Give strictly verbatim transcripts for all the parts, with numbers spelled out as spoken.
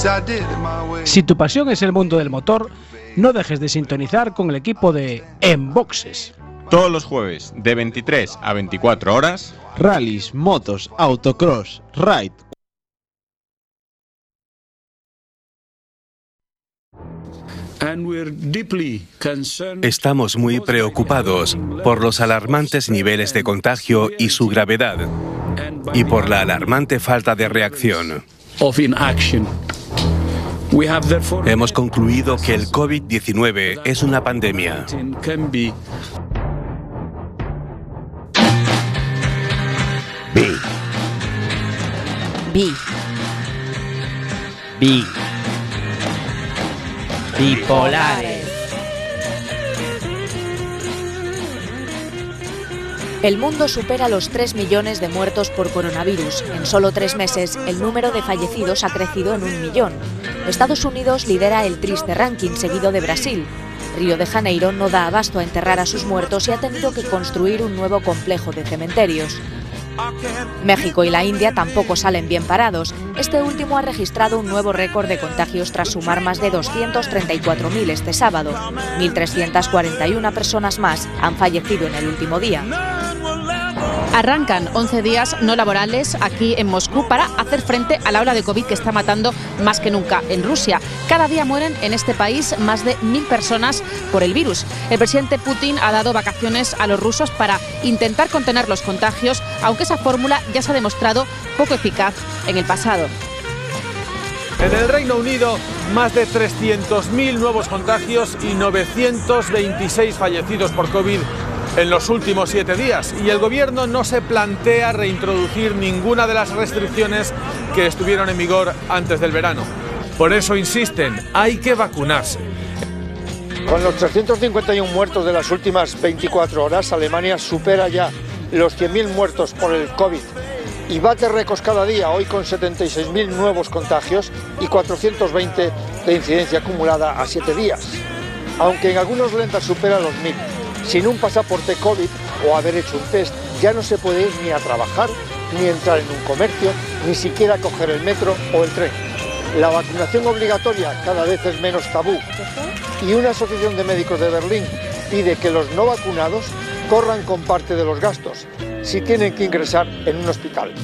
Si tu pasión es el mundo del motor, no dejes de sintonizar con el equipo de En Boxes. Todos los jueves, de veintitrés a veinticuatro horas, rallies, motos, autocross, ride. Estamos muy preocupados por los alarmantes niveles de contagio y su gravedad, y por la alarmante falta de reacción. Hemos concluido que el COVID diecinueve es una pandemia. Bi. Bi. Bi. Bipolares. El mundo supera los tres millones de muertos por coronavirus. En solo tres meses, el número de fallecidos ha crecido en un millón. Estados Unidos lidera el triste ranking, seguido de Brasil. Río de Janeiro no da abasto a enterrar a sus muertos y ha tenido que construir un nuevo complejo de cementerios. México y la India tampoco salen bien parados. Este último ha registrado un nuevo récord de contagios tras sumar más de doscientos treinta y cuatro mil este sábado. mil trescientas cuarenta y una personas más han fallecido en el último día. Arrancan once días no laborales aquí en Moscú para hacer frente a la ola de COVID que está matando más que nunca en Rusia. Cada día mueren en este país más de mil personas por el virus. El presidente Putin ha dado vacaciones a los rusos para intentar contener los contagios, aunque esa fórmula ya se ha demostrado poco eficaz en el pasado. En el Reino Unido, más de trescientos mil nuevos contagios y novecientos veintiséis fallecidos por COVID en los últimos siete días. Y el gobierno no se plantea reintroducir ninguna de las restricciones que estuvieron en vigor antes del verano. Por eso insisten, hay que vacunarse. Con los trescientos cincuenta y uno muertos de las últimas veinticuatro horas, Alemania supera ya los cien mil muertos por el COVID y bate récords cada día, hoy con setenta y seis mil nuevos contagios y cuatrocientos veinte de incidencia acumulada a siete días. Aunque en algunos lentas supera los mil. Sin un pasaporte COVID o haber hecho un test, ya no se puede ir ni a trabajar, ni entrar en un comercio, ni siquiera coger el metro o el tren. La vacunación obligatoria cada vez es menos tabú y una asociación de médicos de Berlín pide que los no vacunados corran con parte de los gastos si tienen que ingresar en un hospital.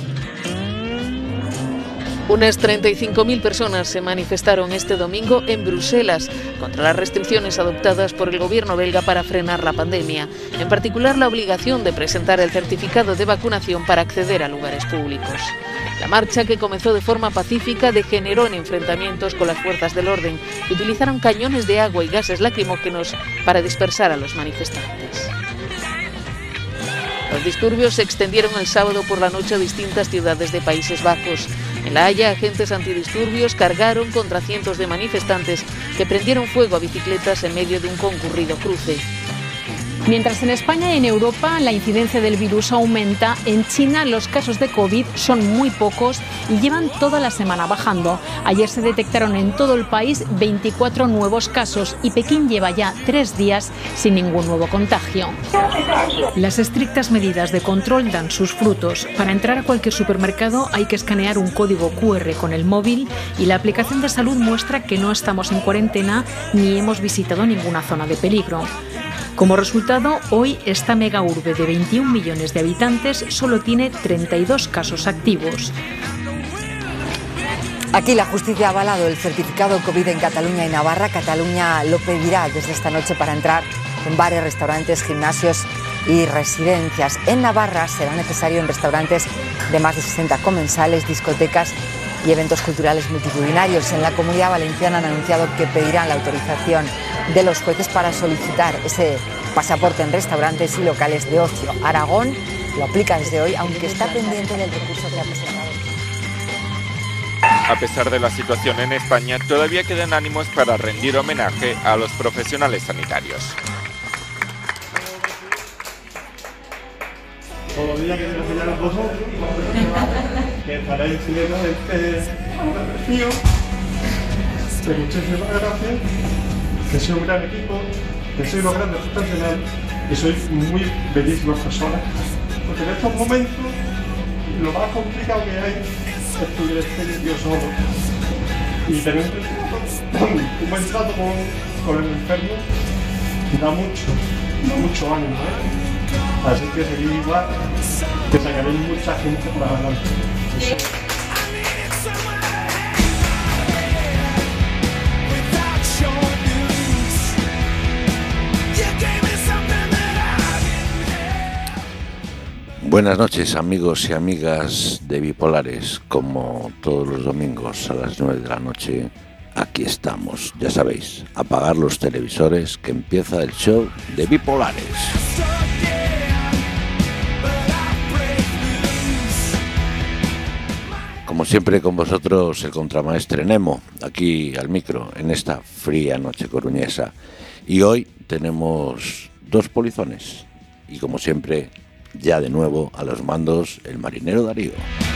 Unas treinta y cinco mil personas se manifestaron este domingo en Bruselas contra las restricciones adoptadas por el gobierno belga para frenar la pandemia, en particular la obligación de presentar el certificado de vacunación para acceder a lugares públicos. La marcha, que comenzó de forma pacífica, degeneró en enfrentamientos con las fuerzas del orden, que utilizaron cañones de agua y gases lacrimógenos para dispersar a los manifestantes. Los disturbios se extendieron el sábado por la noche a distintas ciudades de Países Bajos. En La Haya, agentes antidisturbios cargaron contra cientos de manifestantes que prendieron fuego a bicicletas en medio de un concurrido cruce. Mientras en España y en Europa la incidencia del virus aumenta, en China los casos de COVID son muy pocos y llevan toda la semana bajando. Ayer se detectaron en todo el país veinticuatro nuevos casos y Pekín lleva ya tres días sin ningún nuevo contagio. Las estrictas medidas de control dan sus frutos. Para entrar a cualquier supermercado hay que escanear un código cu erre con el móvil y la aplicación de salud muestra que no estamos en cuarentena ni hemos visitado ninguna zona de peligro. Como resultado, hoy esta mega urbe de veintiún millones de habitantes solo tiene treinta y dos casos activos. Aquí la justicia ha avalado el certificado COVID en Cataluña y Navarra. Cataluña lo pedirá desde esta noche para entrar en bares, restaurantes, gimnasios y residencias. En Navarra será necesario en restaurantes de más de sesenta comensales, discotecas y eventos culturales multitudinarios. En la Comunidad Valenciana han anunciado que pedirán la autorización de los jueces para solicitar ese pasaporte en restaurantes y locales de ocio. Aragón lo aplica desde hoy, aunque está pendiente del recurso que ha presentado. A pesar de la situación en España, todavía quedan ánimos para rendir homenaje a los profesionales sanitarios. Todos los días que se enseñaron vosotros, que para el chileno este mío, que muchísimas gracias, que soy un gran equipo, que soy unos grandes profesionales y soy muy bellísimas personas. Porque en estos momentos lo más complicado que hay es que yo solo. y tener un buen trato con, con el enfermo da mucho, da mucho ánimo, ¿eh? Así que seguir igual, que sacaréis mucha gente por adelante. Sí. Buenas noches, amigos y amigas de Bipolares. Como todos los domingos a las nueve de la noche, aquí estamos. Ya sabéis, apagar los televisores, que empieza el show de Bipolares. Como siempre, con vosotros el contramaestre Nemo, aquí al micro, en esta fría noche coruñesa. Y hoy tenemos dos polizones. Y como siempre, ya de nuevo a los mandos el marinero Darío.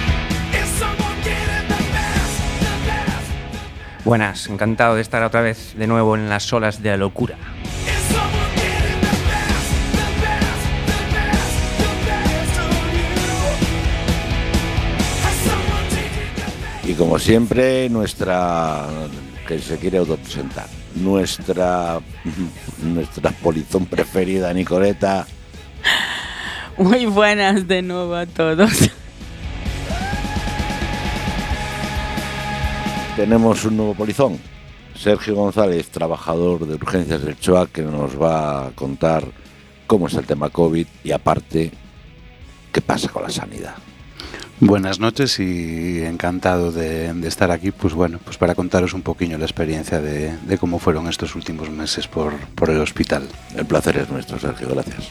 Buenas, encantado de estar otra vez de nuevo en las olas de la locura. Y como siempre, nuestra, que se quiere autopresentar, nuestra, nuestra polizón preferida, Nicoleta. Muy buenas de nuevo a todos. Tenemos un nuevo polizón, Sergio González, trabajador de urgencias del C H O A, que nos va a contar cómo es el tema COVID y aparte, qué pasa con la sanidad. Buenas noches y encantado de, de estar aquí, pues bueno, pues para contaros un poquillo la experiencia de, de cómo fueron estos últimos meses por, por el hospital. El placer es nuestro, Sergio, gracias.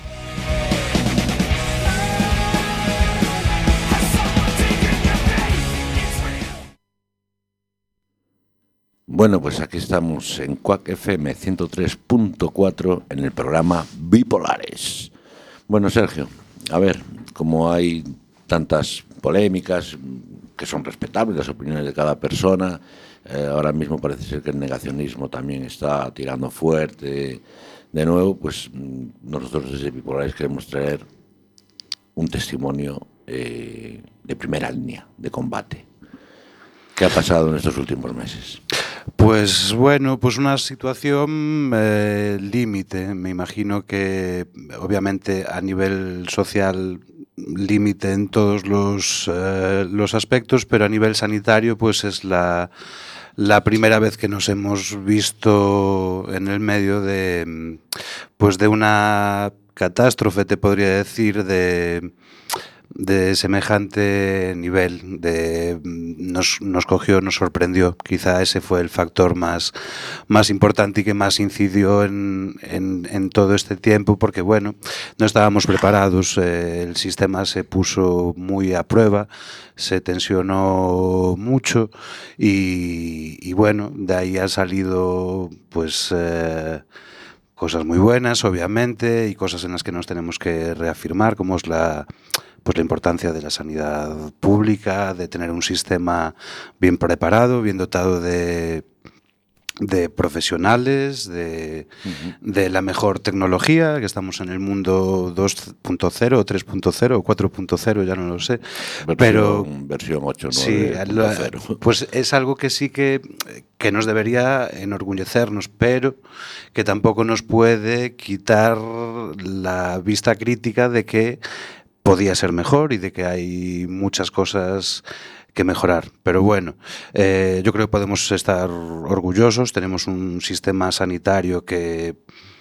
Bueno, pues aquí estamos en Quack F M ciento tres punto cuatro en el programa Bipolares. Bueno, Sergio, a ver, como hay tantas polémicas que son respetables, las opiniones de cada persona, eh, ahora mismo parece ser que el negacionismo también está tirando fuerte. De nuevo, pues nosotros desde Bipolares queremos traer un testimonio eh, de primera línea, de combate. ¿Qué ha pasado en estos últimos meses? Pues bueno, pues una situación eh, límite. Me imagino que obviamente a nivel social límite en todos los, eh, los aspectos, pero a nivel sanitario pues es la, la primera vez que nos hemos visto en el medio de, pues de una catástrofe, te podría decir, de... de semejante nivel, de nos, nos cogió, nos sorprendió. Quizá ese fue el factor más, más importante y que más incidió en, en, en todo este tiempo, porque bueno, no estábamos preparados, eh, el sistema se puso muy a prueba, se tensionó mucho y, y bueno, de ahí ha salido pues eh, cosas muy buenas, obviamente, y cosas en las que nos tenemos que reafirmar, como es la pues la importancia de la sanidad pública, de tener un sistema bien preparado, bien dotado de, de profesionales, de, uh-huh. de la mejor tecnología, que estamos en el mundo dos punto cero o tres punto cero o cuatro punto cero, ya no lo sé. Versión, pero versión ocho, nueve punto cero. Sí, pues es algo que sí que, que nos debería enorgullecernos, pero que tampoco nos puede quitar la vista crítica de que podía ser mejor y de que hay muchas cosas que mejorar. Pero bueno, eh, yo creo que podemos estar orgullosos. Tenemos un sistema sanitario que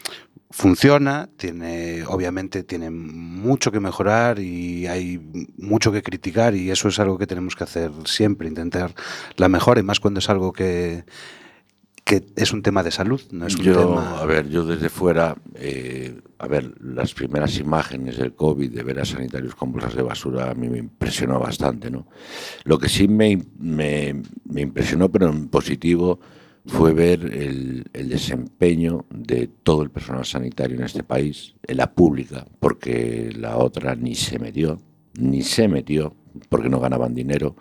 funciona, tiene, obviamente tiene mucho que mejorar y hay mucho que criticar, y eso es algo que tenemos que hacer siempre, intentar la mejora, y más cuando es algo que que es un tema de salud, no es un yo, tema... A ver, yo desde fuera, eh, a ver, las primeras imágenes del COVID, de ver a sanitarios con bolsas de basura, a mí me impresionó bastante, ¿no? Lo que sí me, me, me impresionó, pero en positivo, fue ver el, el desempeño de todo el personal sanitario en este país, en la pública, porque la otra ni se metió, ni se metió, porque no ganaban dinero.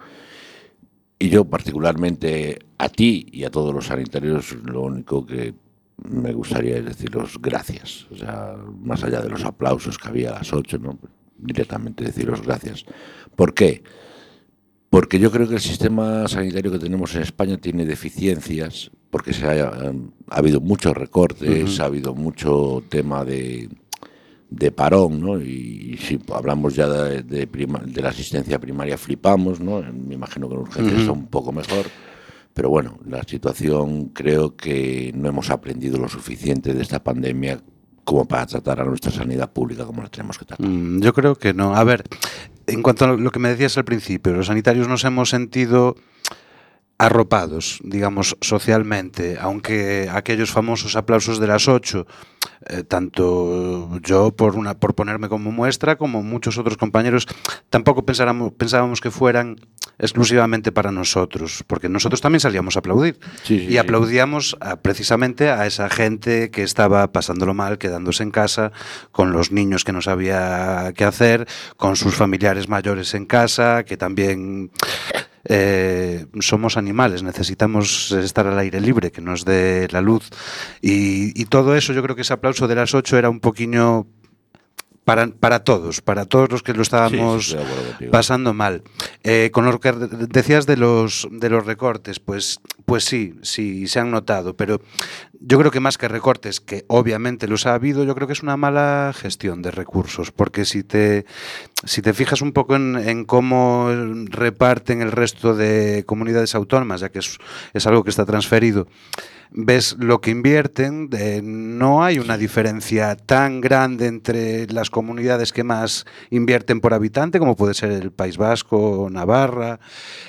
Y yo particularmente a ti y a todos los sanitarios lo único que me gustaría es deciros gracias. O sea, más allá de los aplausos que había a las ocho, ¿no? Directamente deciros gracias. ¿Por qué? Porque yo creo que el sistema sanitario que tenemos en España tiene deficiencias, porque se haya, ha habido muchos recortes, uh-huh. ha habido mucho tema de, de parón, ¿no? Y, y si hablamos ya de, de, prima, de la asistencia primaria, flipamos, ¿no? Me imagino que en urgencias uh-huh. está un poco mejor. Pero bueno, la situación, creo que no hemos aprendido lo suficiente de esta pandemia como para tratar a nuestra sanidad pública como la tenemos que tratar. Mm, yo creo que no. A ver, en cuanto a lo que me decías al principio, los sanitarios nos hemos sentido arropados, digamos, socialmente, aunque aquellos famosos aplausos de las ocho, eh, tanto yo por una por ponerme como muestra, como muchos otros compañeros, tampoco pensábamos, pensábamos que fueran exclusivamente para nosotros, porque nosotros también salíamos a aplaudir sí, sí, y aplaudíamos a, precisamente a esa gente que estaba pasándolo mal, quedándose en casa, con los niños que no sabía qué hacer, con sus familiares mayores en casa, que también... Eh, somos animales, necesitamos estar al aire libre, que nos dé la luz y, y todo eso. Yo creo que ese aplauso de las ocho era un poquillo para, para todos, para todos los que lo estábamos sí, sí, pasando mal. Eh, con lo que decías de los, de los recortes, pues, pues sí, sí, se han notado, pero yo creo que más que recortes, que obviamente los ha habido, yo creo que es una mala gestión de recursos, porque si te, si te fijas un poco en, en cómo reparten el resto de comunidades autónomas, ya que es, es algo que está transferido, ves lo que invierten, eh, no hay una diferencia tan grande entre las comunidades que más invierten por habitante, como puede ser el País Vasco o Navarra,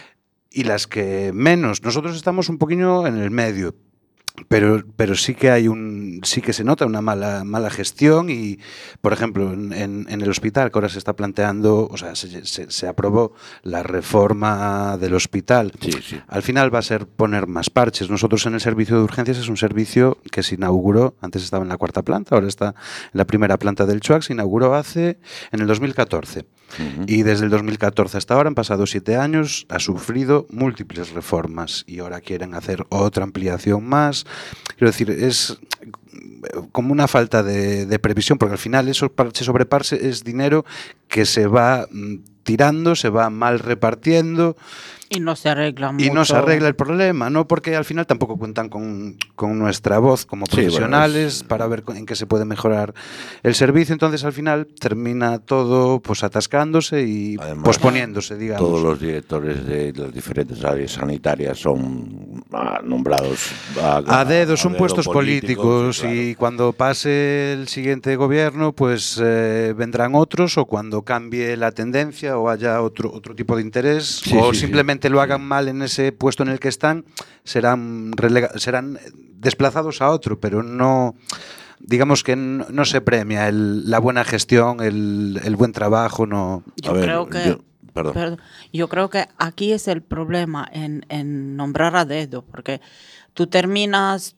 y las que menos. Nosotros estamos un poquillo en el medio. Pero, pero sí que hay un, sí que se nota una mala, mala gestión y, por ejemplo, en, en, en el hospital que ahora se está planteando, o sea, se, se, se aprobó la reforma del hospital. Sí, sí. Al final va a ser poner más parches. Nosotros en el servicio de urgencias es un servicio que se inauguró, antes estaba en la cuarta planta, ahora está en la primera planta del CHUAC, se inauguró hace, en el dos mil catorce. Uh-huh. Y desde el dos mil catorce hasta ahora han pasado siete años, ha sufrido múltiples reformas y ahora quieren hacer otra ampliación más. Quiero decir, es como una falta de, de previsión, porque al final eso parche sobre parche es dinero que se va tirando, se va mal repartiendo. Y no se arregla mucho. Y no se arregla el problema, ¿no? Porque al final tampoco cuentan con, con nuestra voz como profesionales, sí, bueno, es... para ver en qué se puede mejorar el servicio. Entonces, al final, termina todo pues atascándose y además, posponiéndose, digamos. Todos los directores de las diferentes áreas sanitarias son ah, nombrados a, a dedo, son a dedo puestos políticos, políticos y claro. Cuando pase el siguiente gobierno, pues eh, vendrán otros, o cuando cambie la tendencia o haya otro, otro tipo de interés, sí, o sí, simplemente lo hagan mal en ese puesto en el que están, serán relega- serán desplazados a otro, pero no, digamos que no, no se premia el, la buena gestión, el, el buen trabajo, no. Yo ver, creo que yo, perdón. Perdón, yo creo que aquí es el problema en, en nombrar a dedo, porque tú terminas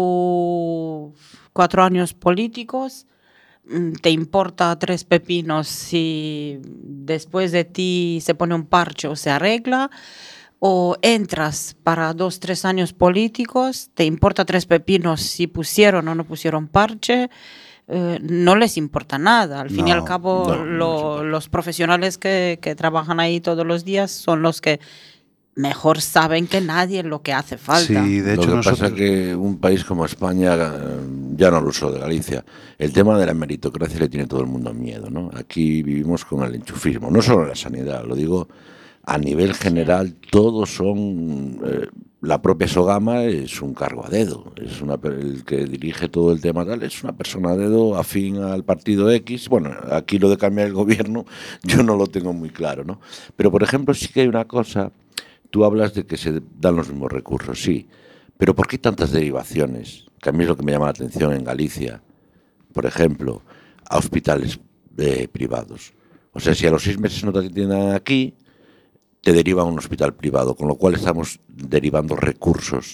tus cuatro años políticos, te importa tres pepinos si después de ti se pone un parche o se arregla, o entras para dos, tres años políticos, te importa tres pepinos si pusieron o no pusieron parche, eh, no les importa nada. Al fin no, y al cabo, no, lo, no los profesionales que, que trabajan ahí todos los días son los que mejor saben que nadie lo que hace falta. Sí, de hecho, lo que nosotros... pasa es que un país como España, ya no lo uso de Galicia, el tema de la meritocracia le tiene todo el mundo miedo, ¿no? Aquí vivimos con el enchufismo, no solo en la sanidad, lo digo a nivel general, todos son... Eh, la propia Sogama es un cargo a dedo, es una, el que dirige todo el tema tal, es una persona a dedo afín al partido X. Bueno, aquí lo de cambiar el gobierno yo no lo tengo muy claro, ¿no? Pero, por ejemplo, sí que hay una cosa... Tú hablas de que se dan los mismos recursos, sí, pero ¿por qué tantas derivaciones? Que a mí es lo que me llama la atención en Galicia, por ejemplo, a hospitales eh, privados. O sea, si a los seis meses no te atienden aquí, te derivan a un hospital privado, con lo cual estamos derivando recursos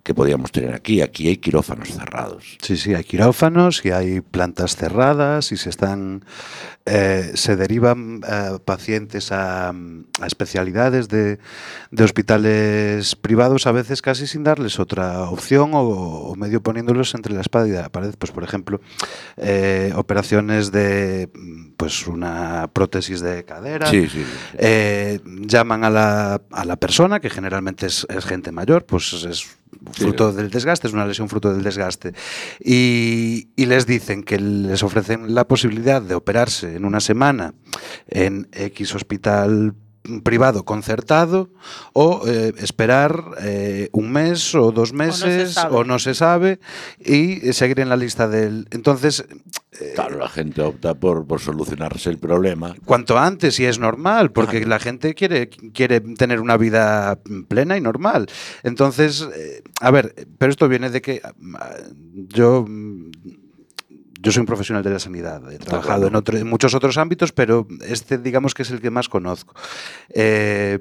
que podíamos tener aquí. Aquí hay quirófanos cerrados. Sí, sí, hay quirófanos y hay plantas cerradas y se están eh, se derivan eh, pacientes a, a especialidades de, de hospitales privados, a veces casi sin darles otra opción o, o medio poniéndolos entre la espada y la pared. Pues, por ejemplo, eh, operaciones de pues una prótesis de cadera. Sí, sí. Eh, llaman a la, a la persona, que generalmente es, es gente mayor, pues es fruto sí. del desgaste, es una lesión fruto del desgaste, y, y les dicen que les ofrecen la posibilidad de operarse en una semana en X hospital privado concertado o eh, esperar eh, un mes o dos meses o no, o no se sabe y seguir en la lista del... Entonces... Eh, claro, la gente opta por, por solucionarse el problema. Cuanto antes, y es normal, porque ah. la gente quiere, quiere tener una vida plena y normal. Entonces, eh, a ver, pero esto viene de que yo... Yo soy un profesional de la sanidad, he trabajado claro. en, otro, en muchos otros ámbitos, pero este digamos que es el que más conozco. Eh,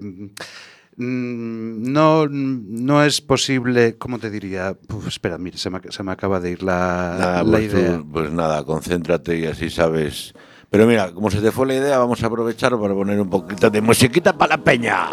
no, no es posible, ¿cómo te diría? Uf, espera, mire, se me, se me acaba de ir la, nada, la pues idea. Tú, pues nada, concéntrate y así sabes. Pero mira, como se te fue la idea, vamos a aprovechar para poner un poquito de musiquita para la peña.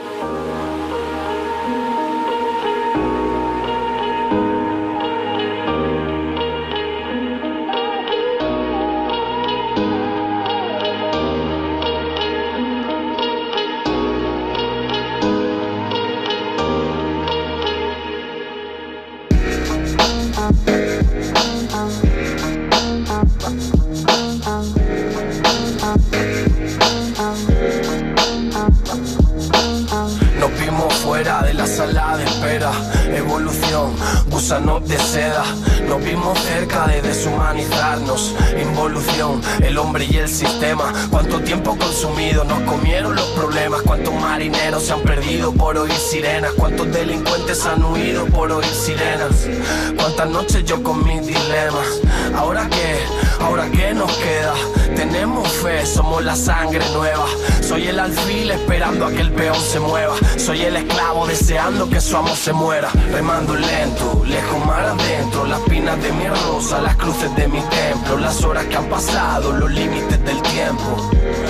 Gusanos de seda, nos vimos cerca de deshumanizarnos. Involución, el hombre y el sistema. Cuánto tiempo consumido nos comieron los problemas. Cuántos marineros se han perdido por oír sirenas. Cuántos delincuentes han huido por oír sirenas. Cuántas noches yo con mis dilemas. ¿Ahora qué? ¿Ahora qué nos queda? Tenemos fe, somos la sangre nueva. Soy el alfil esperando a que el peón se mueva. Soy el esclavo deseando que su amo se muera. Remando lento, lejos mar adentro. Las pinas de mi rosa, las cruces de mi templo. Las horas que han pasado, los límites del tiempo.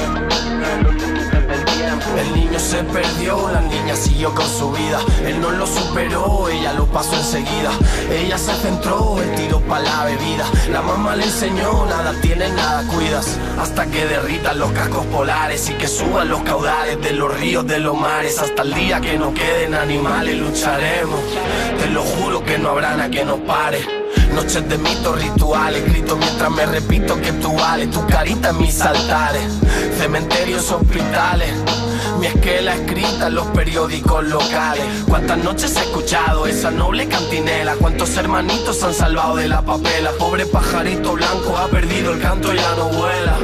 El niño se perdió, la niña siguió con su vida. Él no lo superó, ella lo pasó enseguida. Ella se centró, el tiro pa' la bebida. La mamá le enseñó, nada tiene, nada cuidas. Hasta que derritan los cascos polares y que suban los caudales de los ríos, de los mares. Hasta el día que no queden animales lucharemos. Te lo juro que no habrá nada que nos pare. Noches de mitos rituales, grito mientras me repito que tú vales. Tu carita en mis altares, cementerios, hospitales. Mi esquela escrita en los periódicos locales. Cuántas noches he escuchado esa noble cantinela. Cuántos hermanitos han salvado de la papela. Pobre pajarito blanco ha perdido el canto, ya no vuela.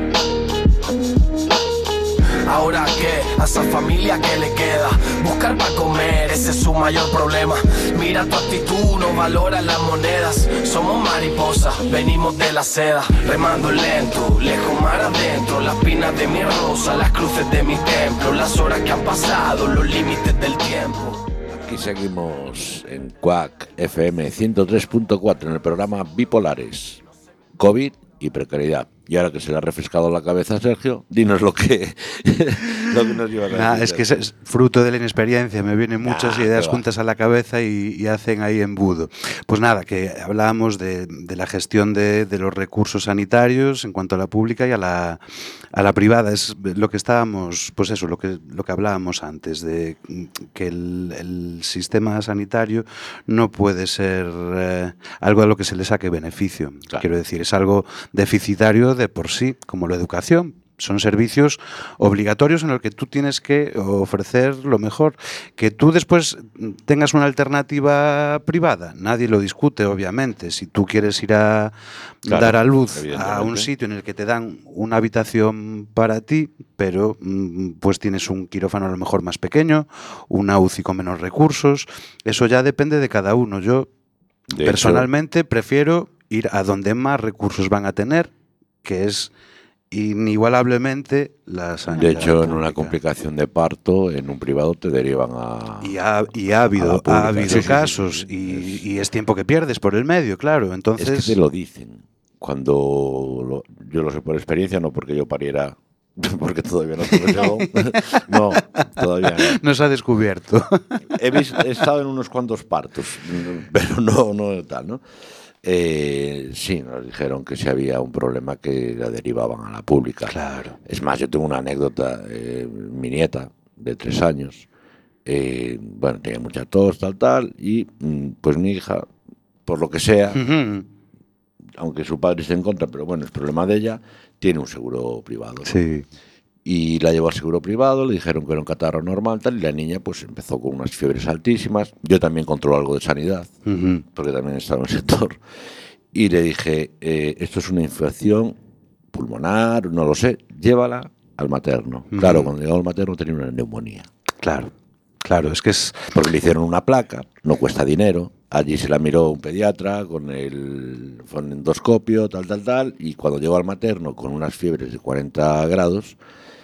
¿Ahora qué? A esa familia que le queda buscar para comer, ese es su mayor problema. Mira tu actitud, no valora las monedas. Somos mariposas, venimos de la seda. Remando lento, lejos mar adentro. Las pinas de mi rosa, las cruces de mi templo. Las horas que han pasado, los límites del tiempo. Aquí seguimos en Quack F M ciento tres punto cuatro en el programa Bipolares, COVID y precariedad. Y ahora que se le ha refrescado la cabeza a Sergio, dinos lo que, lo que nos lleva a nah, es que es fruto de la inexperiencia, me vienen muchas nah, ideas juntas a la cabeza y, y hacen ahí embudo. Pues nada, que hablábamos de, de la gestión de, de los recursos sanitarios en cuanto a la pública y a la, a la privada. Es lo que estábamos, pues eso, lo que, lo que hablábamos antes, de que el, el sistema sanitario no puede ser eh, algo a lo que se le saque beneficio. Claro. Quiero decir, es algo deficitario de por sí, como la educación. Son servicios obligatorios en los que tú tienes que ofrecer lo mejor. Que tú después tengas una alternativa privada, nadie lo discute, obviamente. Si tú quieres ir a claro, dar a luz a un sitio en el que te dan una habitación para ti, pero pues tienes un quirófano a lo mejor más pequeño, una U C I con menos recursos, eso ya depende de cada uno. Yo de personalmente hecho, prefiero ir a donde más recursos van a tener, que es inigualablemente la sanidad De hecho, pública. en una complicación de parto, en un privado te derivan a... Y ha, y ha habido, ha habido sí, sí, casos sí, sí. Y, y es tiempo que pierdes por el medio, claro. Entonces... Es que te lo dicen. Cuando lo, yo lo sé por experiencia, no porque yo pariera, porque todavía no tuve llegado. No, todavía no. No se ha descubierto. He, visto, he estado en unos cuantos partos, pero no, no tal, ¿no? Eh, sí, nos dijeron que si había un problema que la derivaban a la pública. Claro. Es más, yo tengo una anécdota. Eh, mi nieta, de tres años, eh, bueno, tenía mucha tos, tal, tal, y pues mi hija, por lo que sea, uh-huh. aunque su padre esté en contra, pero bueno, es problema de ella, tiene un seguro privado, ¿no? Sí. Y la llevó al seguro privado, le dijeron que era un catarro normal, tal, y la niña pues empezó con unas fiebres altísimas. Yo también controlo algo de sanidad, uh-huh. porque también he estado en el sector, y le dije, eh, esto es una infección pulmonar, no lo sé, llévala al materno. Uh-huh. Claro, cuando llegó al materno tenía una neumonía. Claro, claro, es que es... Porque le hicieron una placa, no cuesta dinero, allí se la miró un pediatra con el fonendoscopio, tal, tal, tal, y cuando llegó al materno con unas fiebres de cuarenta grados,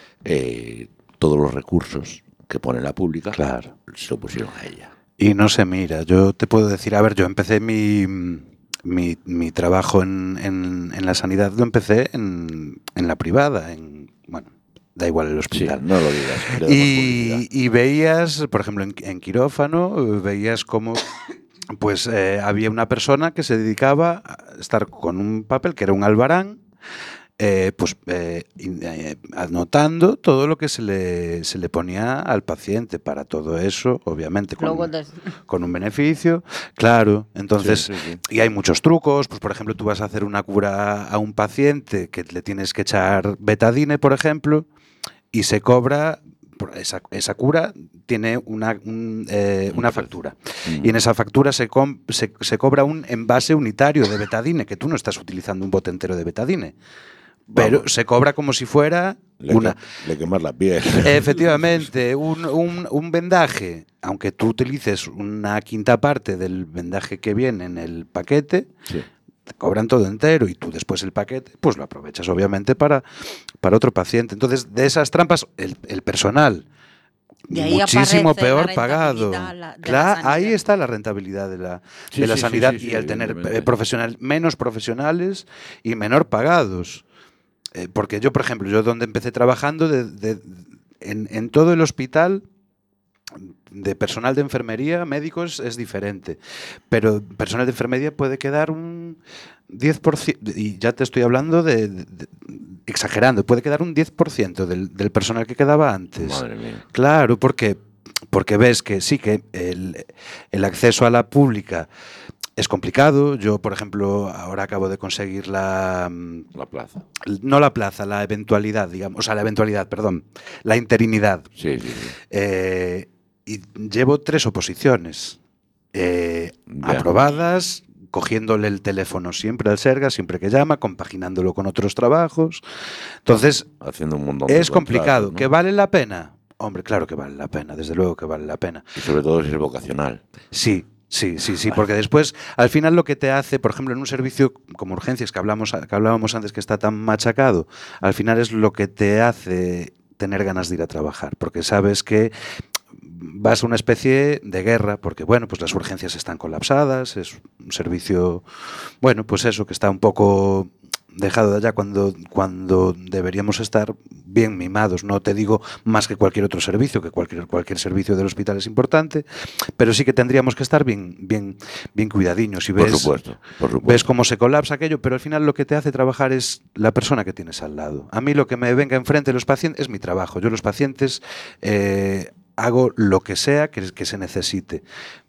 Eh, todos los recursos que pone la pública, claro, se lo pusieron a ella. Y no se mira. Yo te puedo decir, a ver, yo empecé mi, mi, mi trabajo en, en, en la sanidad, lo empecé en, en la privada, en, bueno, da igual el hospital. Sí, no lo digas. Y, y veías, por ejemplo, en, en quirófano, veías cómo pues eh, había una persona que se dedicaba a estar con un papel que era un albarán, Eh, pues eh, eh, anotando todo lo que se le, se le ponía al paciente. Para todo eso, obviamente con, con un beneficio, claro. Entonces, sí, sí, sí. Y hay muchos trucos. Pues por ejemplo, tú vas a hacer una cura a un paciente que le tienes que echar betadine, por ejemplo, y se cobra. Esa, esa cura tiene una, un, eh, una factura. Mm. Y en esa factura se, com, se, se cobra un envase unitario de betadine, que tú no estás utilizando un bote entero de betadine. Pero Vamos. se cobra como si fuera le una... Que, le quemas la piel. Efectivamente, un, un, un vendaje, aunque tú utilices una quinta parte del vendaje que viene en el paquete, sí. te cobran todo entero y tú después el paquete, pues lo aprovechas obviamente para, para otro paciente. Entonces, de esas trampas, el, el personal... muchísimo peor pagado. La, claro, ahí está la rentabilidad de la, sí, de la sí, sanidad sí, sí, y sí, el tener profesional, menos profesionales y menor pagados. Eh, porque yo, por ejemplo, yo donde empecé trabajando, de, de, en, en todo el hospital, de personal de enfermería, médicos, es diferente. Pero personal de enfermería puede quedar un diez por ciento, y ya te estoy hablando de, de, de exagerando, puede quedar un diez por ciento del, del personal que quedaba antes. Madre mía. Claro, porque, porque ves que sí, que el, el acceso a la pública es complicado. Yo, por ejemplo, ahora acabo de conseguir la... La plaza. No la plaza, la eventualidad, digamos. O sea, la eventualidad, perdón. La interinidad. Sí, sí, sí. Eh, y llevo tres oposiciones eh, aprobadas, cogiéndole el teléfono siempre al Serga, siempre que llama, compaginándolo con otros trabajos. Entonces, haciendo un montón es de complicado. ¿No? ¿Que vale la pena? Hombre, claro que vale la pena, desde luego que vale la pena. Y sobre todo si es vocacional. Sí. Sí, sí, sí, porque después, al final lo que te hace, por ejemplo, en un servicio como urgencias que hablamos, que hablábamos antes, que está tan machacado, al final es lo que te hace tener ganas de ir a trabajar, porque sabes que vas a una especie de guerra, porque bueno, pues las urgencias están colapsadas, es un servicio, bueno, pues eso, que está un poco dejado de allá cuando, cuando deberíamos estar bien mimados. No te digo más que cualquier otro servicio, que cualquier, cualquier servicio del hospital es importante, pero sí que tendríamos que estar bien, bien, bien cuidadiños. Y ves, por supuesto, por supuesto. Ves cómo se colapsa aquello, pero al final lo que te hace trabajar es la persona que tienes al lado. A mí lo que me venga enfrente de los pacientes es mi trabajo. Yo los pacientes eh, hago lo que sea que, que se necesite.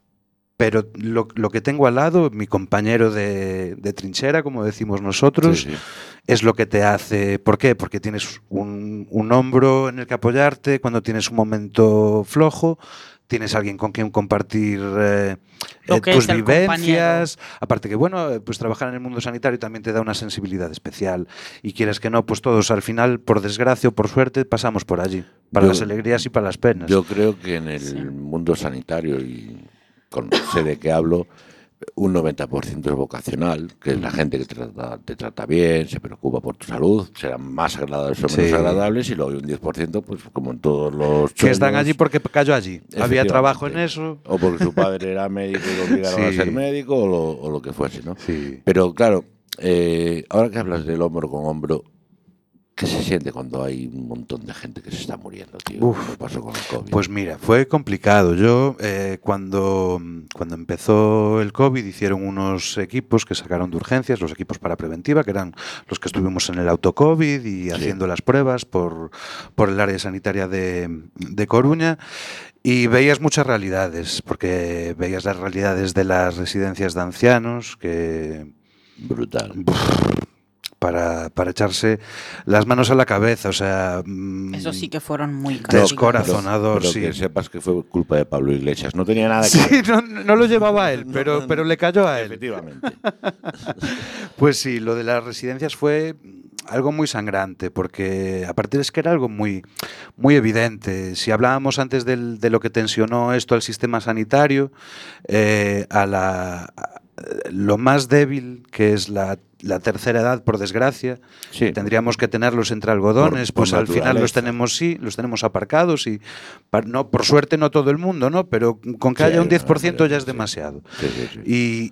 Pero lo, lo que tengo al lado, mi compañero de, de trinchera, como decimos nosotros, sí, sí. es lo que te hace... ¿Por qué? Porque tienes un, un hombro en el que apoyarte cuando tienes un momento flojo, tienes alguien con quien compartir eh, eh, tus vivencias. Aparte que, bueno, pues trabajar en el mundo sanitario también te da una sensibilidad especial. Y quieres que no, pues todos al final, por desgracia o por suerte, pasamos por allí. Para yo, las alegrías y para las penas. Yo creo que en el sí. mundo sanitario y... con sé de qué hablo, un noventa por ciento es vocacional, que es la gente que te trata, te trata bien, se preocupa por tu salud, serán más agradables o menos Sí. agradables, y luego hay un diez por ciento, pues como en todos los Que están sueños, allí porque cayó allí. Había trabajo en eso. o porque su padre era médico y lo obligaron Sí. a ser médico, o lo, o lo que fuese, ¿no? Sí. Pero claro, eh, ahora que hablas del hombro con hombro, ¿qué se siente cuando hay un montón de gente que se está muriendo, tío? Uf. ¿Qué pasó con el COVID? Pues mira, fue complicado. Yo, eh, cuando, cuando empezó el COVID, hicieron unos equipos que sacaron de urgencias, los equipos para preventiva, que eran los que estuvimos en el auto-COVID y haciendo las pruebas por, por el área sanitaria de, de Coruña. Y veías muchas realidades, porque veías las realidades de las residencias de ancianos, que... Brutal. Para, para echarse las manos a la cabeza, o sea... Mm, Eso sí que fueron muy castigados. Descorazonador, pero, sí. pero que sepas que fue culpa de Pablo Iglesias. No tenía nada que Sí, ver. no, no lo llevaba a él, pero, No, no, pero le cayó a él. Efectivamente. Pues sí, lo de las residencias fue algo muy sangrante, porque aparte es que era algo muy, muy evidente. Si hablábamos antes del, de lo que tensionó esto al sistema sanitario, eh, a la... a lo más débil, que es la, la tercera edad, por desgracia, Sí. tendríamos que tenerlos entre algodones, Por- por pues al final los naturaleza. tenemos, sí, los tenemos aparcados y, pa- no, por suerte no todo el mundo, ¿no? Pero con que Sí, haya un hay diez por una ciento ya mayoría, es sí. demasiado. Sí, sí, sí.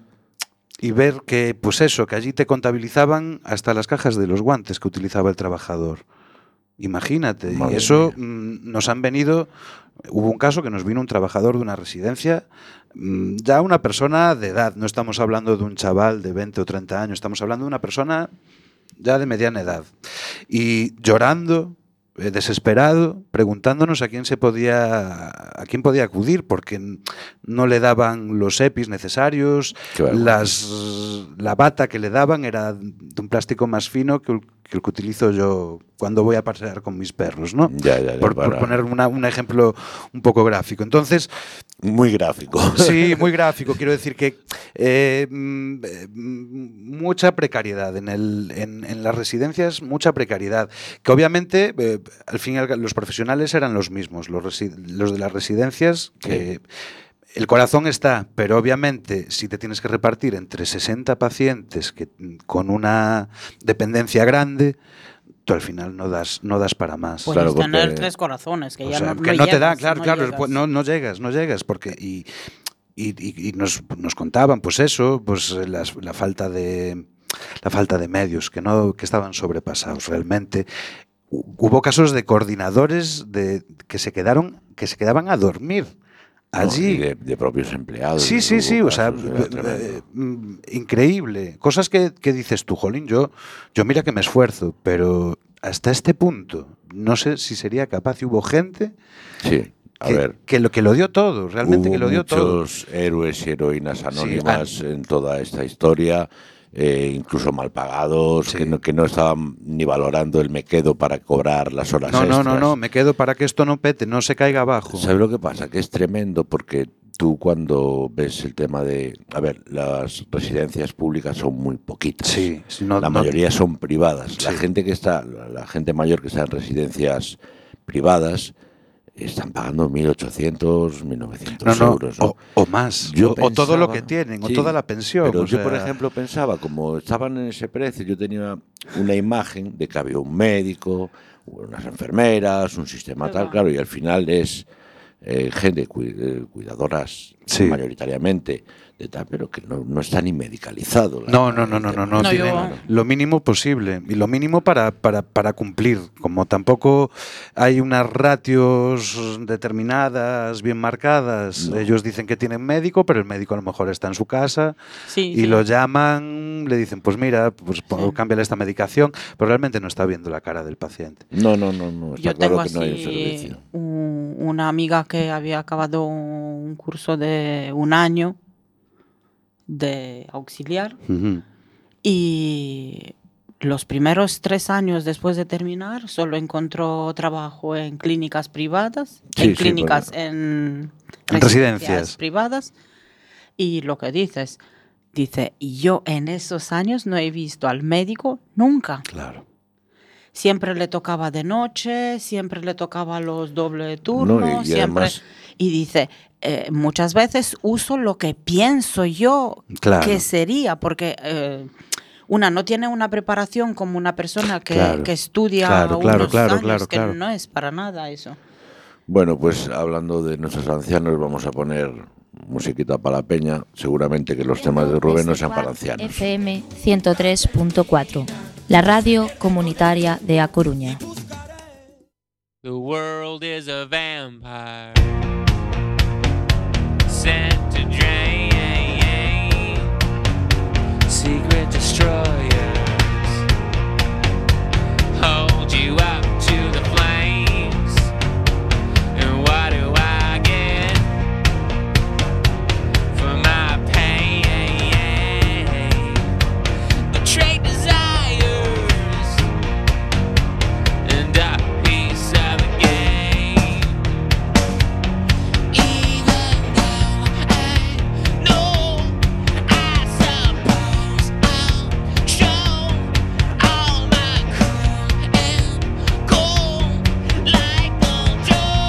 Y, y ver que, pues eso, que allí te contabilizaban hasta las cajas de los guantes que utilizaba el trabajador. Imagínate. Madre y eso mía. mm, nos han venido... Hubo un caso que nos vino un trabajador de una residencia, mm, ya una persona de edad, no estamos hablando de un chaval de veinte o treinta años, estamos hablando de una persona ya de mediana edad. Y llorando, eh, desesperado, preguntándonos a quién se podía, a quién podía acudir, porque n- no le daban los E P Is necesarios, Qué vergüenza. las, la bata que le daban era de un plástico más fino que el que, el que utilizo yo cuando voy a pasear con mis perros, ¿no? Ya, ya, ya, por, por para- poner una- un ejemplo un poco gráfico. Entonces, Muy gráfico. sí, muy gráfico. Quiero decir que eh, mm, eh, mm, mucha precariedad en, el, en, en las residencias, mucha precariedad. Que obviamente, eh, al fin y al cabo, los profesionales eran los mismos, los, resi- los de las residencias, que el corazón está, pero obviamente si te tienes que repartir entre sesenta pacientes que, con una dependencia grande, tú al final no das, no das para más. Puedes Claro, porque- tener tres corazones, que O ya sea, no, que no no te da, llegas, claro, no claro, llegas. no, no llegas, no llegas, porque y, y, y- y nos, nos contaban, pues eso, pues las- la falta de la falta de medios, que no, que estaban sobrepasados realmente. Hu- Hubo casos de coordinadores de que se quedaron, que se quedaban a dormir No, allí. y de, de propios empleados. Sí, sí, hubo sí, o sea, casos, era eh, tremendo. eh, mm, increíble. Cosas que, que dices tú, jolín, yo, yo mira que me esfuerzo, pero hasta este punto no sé si sería capaz. Y hubo gente Sí, a que, ver. que lo que lo dio todo, realmente Hubo que lo dio todo. muchos héroes y heroínas Sí, anónimas en toda esta historia, eh, incluso mal pagados, que, no, que no estaban ni valorando el me quedo para cobrar las horas No, no, extras. no, no, me quedo para que esto no pete, no se caiga abajo. ¿Sabes lo que pasa? Que es tremendo porque tú cuando ves el tema de... A ver, las residencias públicas son muy poquitas. Sí, sí, no- la no- mayoría son privadas. La Sí. gente que está, la, la gente mayor que está en residencias privadas están pagando mil ochocientos, mil novecientos No, no, euros. ¿no? o, o más, Yo o, o todo lo pensaba- que tienen, sí, o toda la pensión. Pero o yo, por sea, ejemplo, pensaba, como estaban en ese precio, yo tenía una imagen de que había un médico, unas enfermeras, un sistema tal, claro, y al final es eh, gente, cui- eh, cuidadoras Sí. mayoritariamente, de tal, pero que no, no está ni medicalizado. la- No, no, no, no, no, no, No, tienen yo- lo mínimo posible y lo mínimo para, para, para cumplir. Como tampoco hay unas ratios determinadas, bien marcadas, No. ellos dicen que tienen médico, pero el médico a lo mejor está en su casa Sí, y sí. lo llaman, le dicen, pues mira, pues sí. cámbiale esta medicación, pero realmente no está viendo la cara del paciente. No, no, no, no, está Yo tengo claro que no hay un así servicio. un- una amiga que había acabado un curso de un año de auxiliar Ujú. y los primeros tres años después de terminar solo encontró trabajo en clínicas privadas, Sí, en sí, clínicas, bueno. en En residencias. privadas. Y lo que dices, dice, y yo en esos años no he visto al médico nunca. Claro. Siempre le tocaba de noche, siempre le tocaba los doble turnos, No, y- y siempre... además- y dice, eh, muchas veces uso lo que pienso yo Claro. que sería, porque eh, una no tiene una preparación como una persona que, Claro. que estudia Claro, unos claro, claro, años, claro, que claro. no es para nada eso. Bueno, pues hablando de nuestros ancianos, vamos a poner musiquita para la peña. Seguramente que los temas de Rubén no sean para ancianos. F M ciento tres punto cuatro, la radio comunitaria de A Coruña. The world is a vampire sent to drain secret destroyers hold you up to the flames. And what do I get for my pain? Betrayed desires and a piece of the game. Even though I know, I suppose I'll show all my cruel and cold like a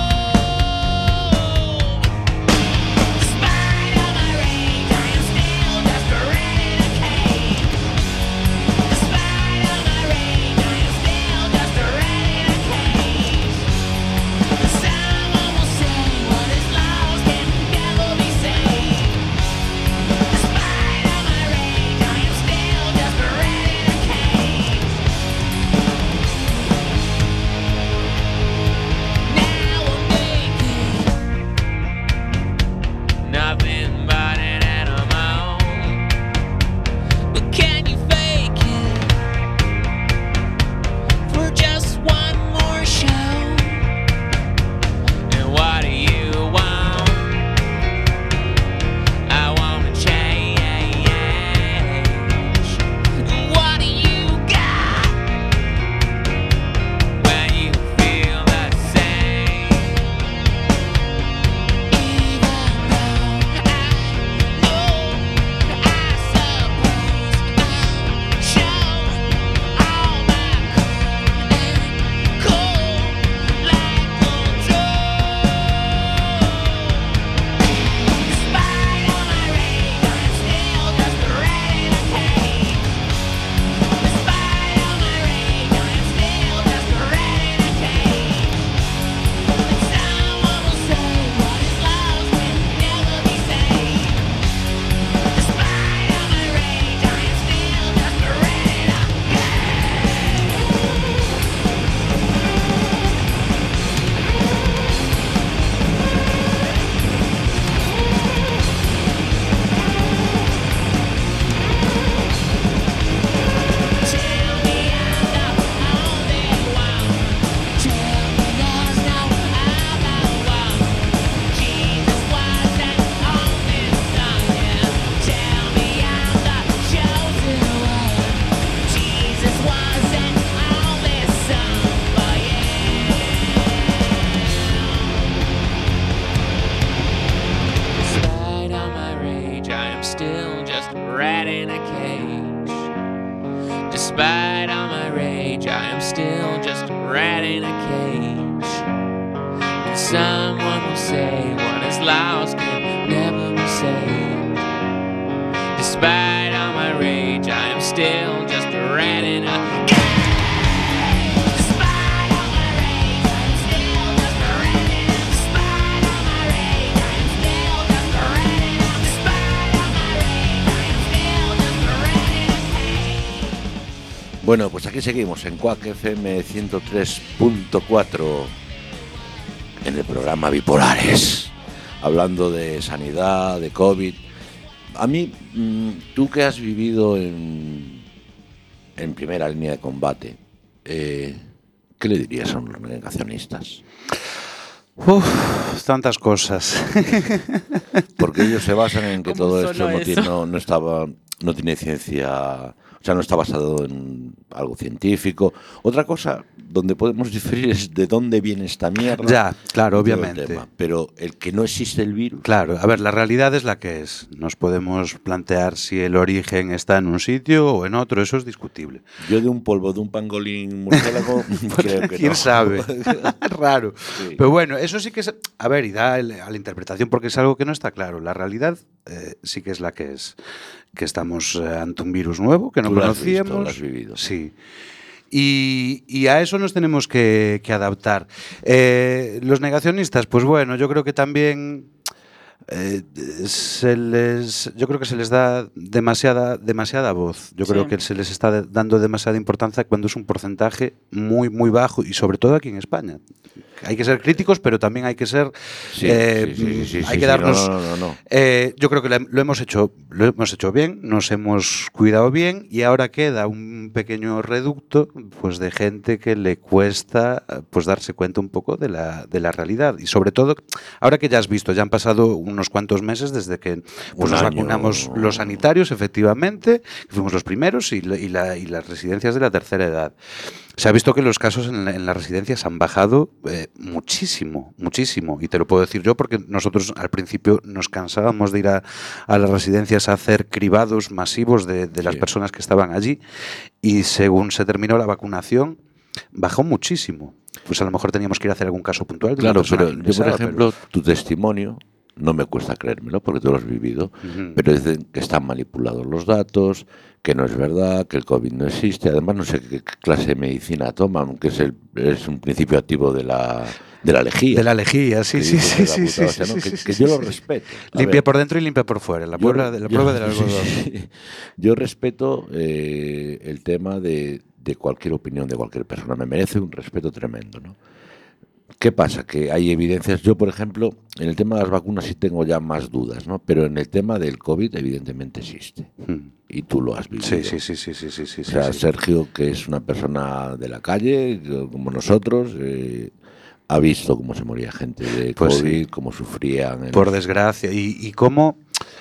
joke. Despite all my rage, I am still just a rat in a cage. Despite all my rage, I am still just a rat in a cage. Someone will say what is lost can never be saved. Despite all my rage, I am still just a rat in a cage. Now I'm naked, nothing but an animal. But can you fake it for just one more show? And what do you want? I wanna change. What do you got when you feel the same? Even though I know, I suppose I'll show all my cruel and cold like a joke. Despite all my rage, I'm still just a rat in a cage. Despite all my rage, I'm still just a rat in a cage. And someone will say what is lost can never be saved. Despite all my rage, I am still just a rat in a Despite all my rage, I am still just a rat in a cage. Despite all my rage, I am still just a rat in a cage. And someone will say what is lost can never be saved. Despite all my rage, I am still just a rat in a cage. Despite all my rage, I am still just a rat in a Despite all my rage, I am still just a rat in a Despite all my rage, I am still just a rat in a Bueno, pues aquí seguimos en Quack F M ciento tres punto cuatro en el programa Bipolares, hablando de sanidad, de COVID. A mí, tú que has vivido en, en primera línea de combate, eh, ¿qué le dirías a los negacionistas? Uf, tantas cosas. Porque ellos se basan en que ¿Cómo todo esto sonó no eso? tiene, no, no estaba, no tiene ciencia, o sea, no está basado en algo científico. Otra cosa, donde podemos diferir es de dónde viene esta mierda. Ya, claro, y todo el obviamente. tema. Pero el que no existe el virus... Claro, a ver, la realidad es la que es. Nos podemos plantear si el origen está en un sitio o en otro, eso es discutible. Yo de un polvo, de un pangolín murciélago, creo que ¿Quién no. sabe? Raro. Sí. Pero bueno, eso sí que es... A ver, y da el- a la interpretación porque es algo que no está claro. La realidad eh, sí que es la que es. Que estamos eh, ante un virus nuevo que no Tú lo has visto, conocíamos. lo has vivido. Sí. Y, y a eso nos tenemos que, que adaptar. Eh, los negacionistas, pues bueno, yo creo que también eh, se les, yo creo que se les da demasiada, demasiada voz. Yo creo Sí. que se les está de- dando demasiada importancia cuando es un porcentaje muy, muy bajo y sobre todo aquí en España. Hay que ser críticos, pero también hay que ser, Sí, eh, sí, sí, sí, hay sí, que sí, darnos. no, no, no, no. Eh, yo creo que lo, lo hemos hecho, lo hemos hecho bien, nos hemos cuidado bien y ahora queda un pequeño reducto, pues de gente que le cuesta, pues darse cuenta un poco de la, de la realidad y sobre todo ahora que ya has visto, ya han pasado unos cuantos meses desde que pues, Un nos año. vacunamos los sanitarios, efectivamente, que fuimos los primeros y, la- y, la- y las residencias de la tercera edad. Se ha visto que los casos en, la- en las residencias han bajado eh, muchísimo, muchísimo. Y te lo puedo decir yo porque nosotros al principio nos cansábamos de ir a, a las residencias a hacer cribados masivos de, de las Sí. personas que estaban allí. Y según se terminó la vacunación, bajó muchísimo. Pues a lo mejor teníamos que ir a hacer algún caso puntual. De una Claro, persona pero yo, por ingresada, ejemplo, tu testimonio, no me cuesta creérmelo, porque tú lo has vivido, Ujú. pero dicen que están manipulados los datos, que no es verdad, que el COVID no existe. Además, no sé qué clase de medicina toman, que es, el, es un principio activo de la, de la lejía. De la lejía, sí, Que sí, dicen sí, que la sí, puta sí, hostia, sí, ¿no? sí, Que- sí, que sí, yo lo sí. respeto. A Limpia ver, por dentro y limpia por fuera, la yo- prueba, de, la yo- prueba del sí, algodón. sí. Yo respeto eh, el tema de, de cualquier opinión de cualquier persona. Me merece un respeto tremendo, ¿no? ¿Qué pasa? Que hay evidencias. Yo, por ejemplo, en el tema de las vacunas sí tengo ya más dudas, ¿no? Pero en el tema del COVID, evidentemente existe. Hmm. Y tú lo has vivido. Sí, sí, sí, sí, sí, sí, sí, O sea, sí. Sergio, que es una persona de la calle, como nosotros, eh, ha visto cómo se moría gente de Pues COVID, sí. cómo sufrían. en- Por desgracia. Y, y cómo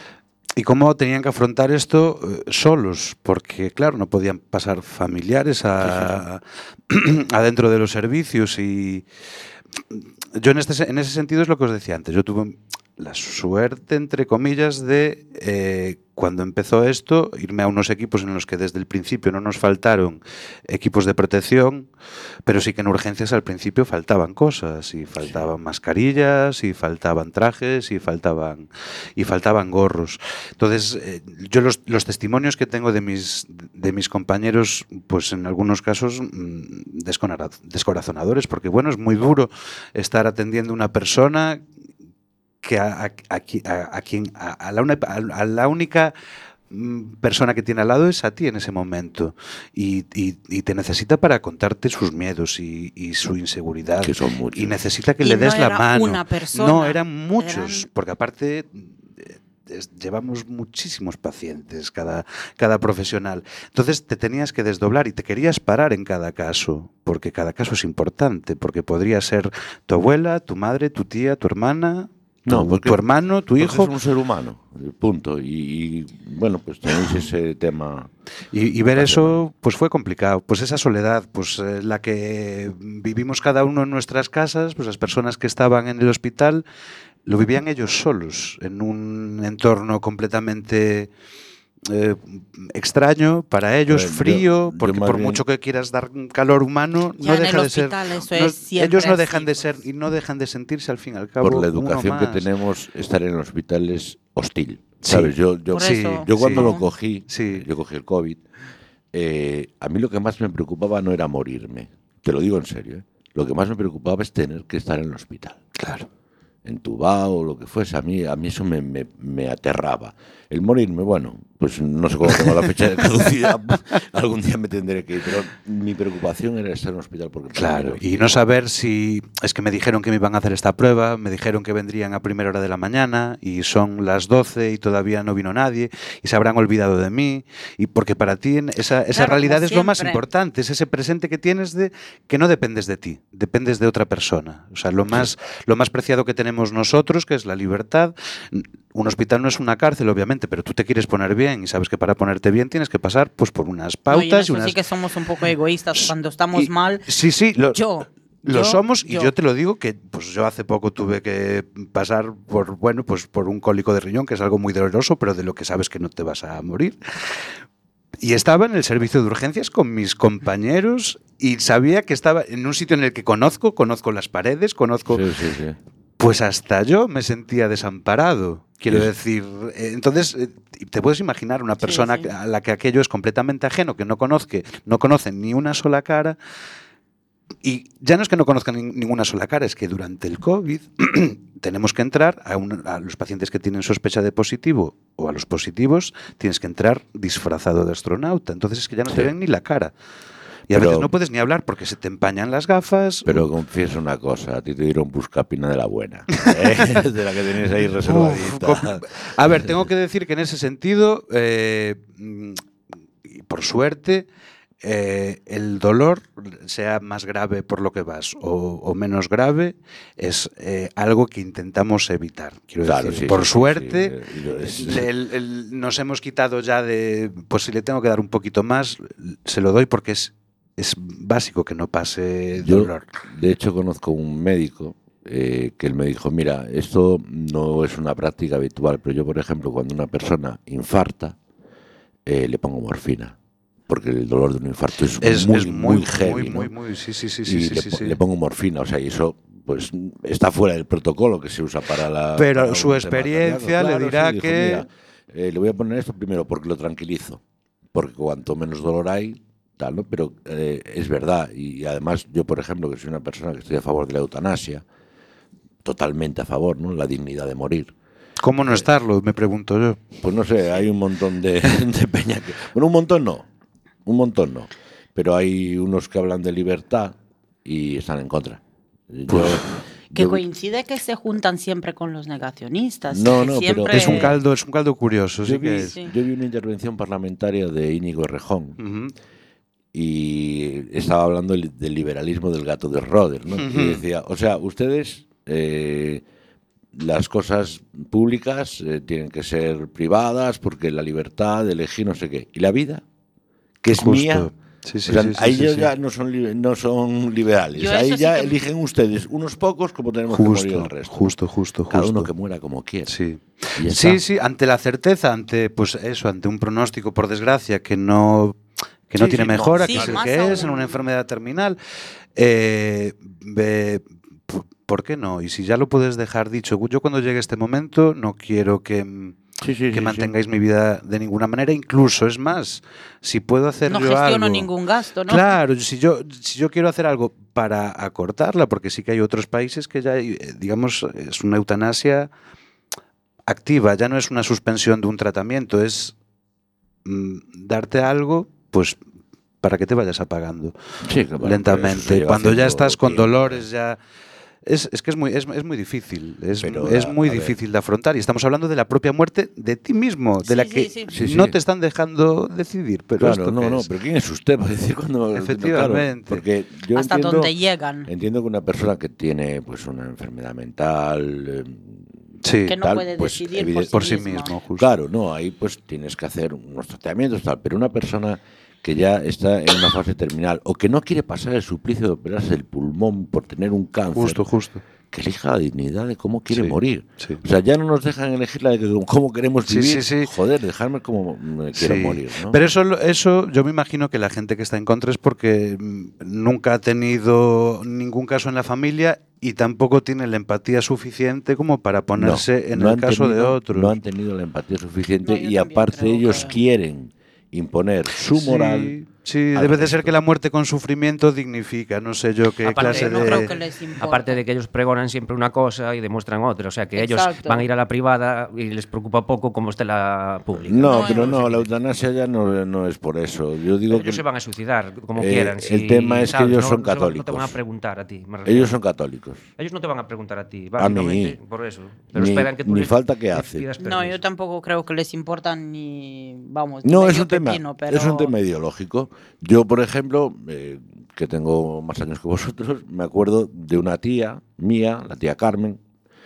y cómo tenían que afrontar esto eh, solos, porque claro, no podían pasar familiares a, adentro de los servicios. Y yo en este se- en ese sentido es lo que os decía antes. Yo tuve la suerte, entre comillas, de eh, cuando empezó esto, irme a unos equipos en los que desde el principio no nos faltaron equipos de protección, pero sí que en urgencias al principio faltaban cosas, y faltaban mascarillas, y faltaban trajes, y faltaban, y faltaban gorros. Entonces, eh, yo los, los testimonios que tengo de mis, de mis compañeros, pues en algunos casos mm, desconara- descorazonadores, porque bueno, es muy duro estar atendiendo a una persona que a, a- a qui- a- a quien a, a la una- a- a la única mm, persona que tiene al lado es a ti en ese momento y, y- y te necesita para contarte sus miedos y, y su inseguridad Que son muchos. y necesita que Y le no des la era mano. una persona, no, eran muchos, eran- porque aparte eh, es- llevamos muchísimos pacientes cada, cada profesional. Entonces te tenías que desdoblar y te querías parar en cada caso, porque cada caso es importante, porque podría ser tu abuela, tu madre, tu tía, tu hermana, No, tu, porque- tu hermano, tu porque hijo. es un ser humano, punto. Y, y, bueno, pues tenéis ese tema. Y, y ver eso, pues fue complicado. Pues esa soledad, pues eh, la que vivimos cada uno en nuestras casas, pues las personas que estaban en el hospital lo vivían ellos solos, en un entorno completamente eh, extraño para ellos, A ver, yo- frío, yo porque más por bien- mucho que quieras dar un calor humano, Ya no en deja el de ser. hospital eso no- es siempre ellos no así, dejan de pues. ser y no dejan de sentirse al fin y al cabo. Por la uno educación que más. tenemos, estar en el hospital es hostil. Sí. ¿Sabes? Yo, yo, Por eso. yo cuando sí. lo cogí, Sí. yo cogí el COVID, eh, a mí lo que más me preocupaba no era morirme. Te lo digo en serio. ¿eh? Lo que más me preocupaba es tener que estar en el hospital. Claro. Entubado o lo que fuese, a mí, a mí eso me, me, me aterraba. El morirme, bueno, pues no sé cómo tengo la fecha de caducidad, algún día me tendré que ir, pero mi preocupación era estar en un hospital porque... Claro, y no saber si... Es que me dijeron que me iban a hacer esta prueba, me dijeron que vendrían a primera hora de la mañana y son las doce y todavía no vino nadie y se habrán olvidado de mí, y porque para ti en esa, esa Claro, realidad como es lo más siempre. importante, es ese presente que tienes de que no dependes de ti, dependes de otra persona. O sea, lo más, lo más preciado que tenemos nosotros, que es la libertad, un hospital no es una cárcel, obviamente, pero tú te quieres poner bien y sabes que para ponerte bien tienes que pasar pues por unas pautas. No, y en eso y unas... sí que somos un poco egoístas cuando estamos y, mal. Sí, sí, lo, yo, lo yo, somos yo. y yo te lo digo que pues yo hace poco tuve que pasar por, bueno, pues por un cólico de riñón, que es algo muy doloroso, pero de lo que sabes que no te vas a morir. Y estaba en el servicio de urgencias con mis compañeros y sabía que estaba en un sitio en el que conozco, conozco las paredes, conozco... Sí, sí, sí. Pues hasta yo me sentía desamparado. Quiero sí. decir, eh, entonces eh, te puedes imaginar una persona sí, sí. a la que aquello es completamente ajeno, que no conozca, no conoce ni una sola cara. Y ya no es que no conozcan ni, ninguna sola cara, es que durante el COVID tenemos que entrar a, un, a los pacientes que tienen sospecha de positivo o a los positivos, tienes que entrar disfrazado de astronauta. Entonces es que ya no sí. te ven ni la cara. Y a pero, veces no puedes ni hablar porque se te empañan las gafas. Pero confieso una cosa, a ti te dieron buscapina de la buena, ¿eh? De la que tenías ahí reservadita. Uf, a ver, tengo que decir que en ese sentido, eh, y por suerte, eh, el dolor, sea más grave por lo que vas o, o menos grave, es eh, algo que intentamos evitar. Quiero claro, decir, sí, por sí, suerte, sí, sí. El, el, nos hemos quitado ya de, pues si le tengo que dar un poquito más, se lo doy porque es Es básico que no pase dolor. Yo, de hecho, conozco un médico eh, que él me dijo, mira, esto no es una práctica habitual, pero yo, por ejemplo, cuando una persona infarta, eh, le pongo morfina, porque el dolor de un infarto es, es muy, es muy, muy heavy, muy, ¿no? muy, muy, sí, sí, sí, y sí, le, sí, sí. le pongo morfina, o sea, y eso pues está fuera del protocolo que se usa para la... Pero para su experiencia claro, le dirá sí, dijo, que... Mira, eh, le voy a poner esto primero porque lo tranquilizo, porque cuanto menos dolor hay, tal, ¿no? Pero eh, es verdad, y además yo, por ejemplo, que soy una persona que estoy a favor de la eutanasia, totalmente a favor, ¿no? La dignidad de morir. ¿Cómo no estarlo? Me pregunto yo. Pues no sé, hay un montón de, de peña que... Bueno, un montón no, un montón no, pero hay unos que hablan de libertad y están en contra. Yo, que yo... coincide que se juntan siempre con los negacionistas. No, no, siempre... pero es un caldo, es un caldo curioso. Yo, sí vi, que es. Sí. yo vi una intervención parlamentaria de Íñigo Errejón. Uh-huh. Y estaba hablando del liberalismo del gato de Roder, ¿no? Uh-huh. Y decía, o sea, ustedes, eh, las cosas públicas eh, tienen que ser privadas porque la libertad de elegir no sé qué. ¿Y la vida? Que es Justo. mía. Sí, sí, o sea, sí, sí, ahí sí, ya, sí. ya no son, no son liberales. Yo ahí ya sí que... eligen ustedes unos pocos como tenemos justo, que morir el resto. Justo, justo, Cada justo. uno que muera como quiera. Sí. Sí, sí, ante la certeza, ante pues eso, ante un pronóstico, por desgracia, que no... que no sí, tiene sí, mejora, sí, que es el que aún. Es, en una enfermedad terminal. Eh, ve, ¿Por qué no? Y si ya lo puedes dejar dicho, yo cuando llegue este momento no quiero que, sí, sí, que sí, mantengáis sí. mi vida de ninguna manera, incluso, es más, si puedo hacer no yo algo... No gestiono ningún gasto, ¿no? Claro, si yo, si yo quiero hacer algo para acortarla, porque sí que hay otros países que ya, digamos, es una eutanasia activa, ya no es una suspensión de un tratamiento, es mm, darte algo, pues para que te vayas apagando sí, claro, lentamente. Cuando ya estás con tiempo, dolores, ya es, es que es muy, es, es muy difícil, es, pero, es muy difícil ver. de afrontar. Y estamos hablando de la propia muerte de ti mismo, de sí, la que sí, sí. no te están dejando decidir. Pero claro, esto no, no, es? pero ¿quién es usted para decir cuando? Efectivamente. Claro, porque yo hasta entiendo, dónde llegan. Entiendo que una persona que tiene pues una enfermedad mental. Eh, Sí, que no tal, puede pues, decidir por sí, por sí mismo. mismo justo. Claro, no, ahí pues tienes que hacer unos tratamientos tal, pero una persona que ya está en una fase terminal o que no quiere pasar el suplicio de operarse el pulmón por tener un cáncer, justo, justo. que elija la dignidad de cómo quiere sí, morir. Sí. O sea, ya no nos dejan elegir la de cómo queremos vivir. Sí, sí, sí. Joder, dejarme como me quiero sí. morir, ¿no? Pero eso, eso yo me imagino que la gente que está en contra es porque nunca ha tenido ningún caso en la familia y tampoco tiene la empatía suficiente como para ponerse no, en no el caso tenido, de otros. No han tenido la empatía suficiente no, y aparte ellos que... quieren imponer su moral. Sí, sí debe de ser que la muerte con sufrimiento dignifica, no sé yo qué aparte, clase no de... creo que les importa. Aparte de que ellos pregonan siempre una cosa y demuestran otra, o sea que Exacto. ellos van a ir a la privada y les preocupa poco cómo esté la pública. No, no pero no, no, la eutanasia ya no, no es por eso. Yo digo ellos que se van a suicidar como eh, quieran. Si, el tema es ¿sabes? que ellos no, son no católicos. No te van a preguntar a ti. Ellos son católicos. Ellos no te van a preguntar a ti, a mí. por eso. Pero ni, esperan que tú ni les, falta que les hace. No, yo tampoco creo que les importa ni, vamos, no, ni es un pepino, tema, pero... es un tema ideológico. Yo, por ejemplo, eh, que tengo más años que vosotros, me acuerdo de una tía mía, la tía Carmen,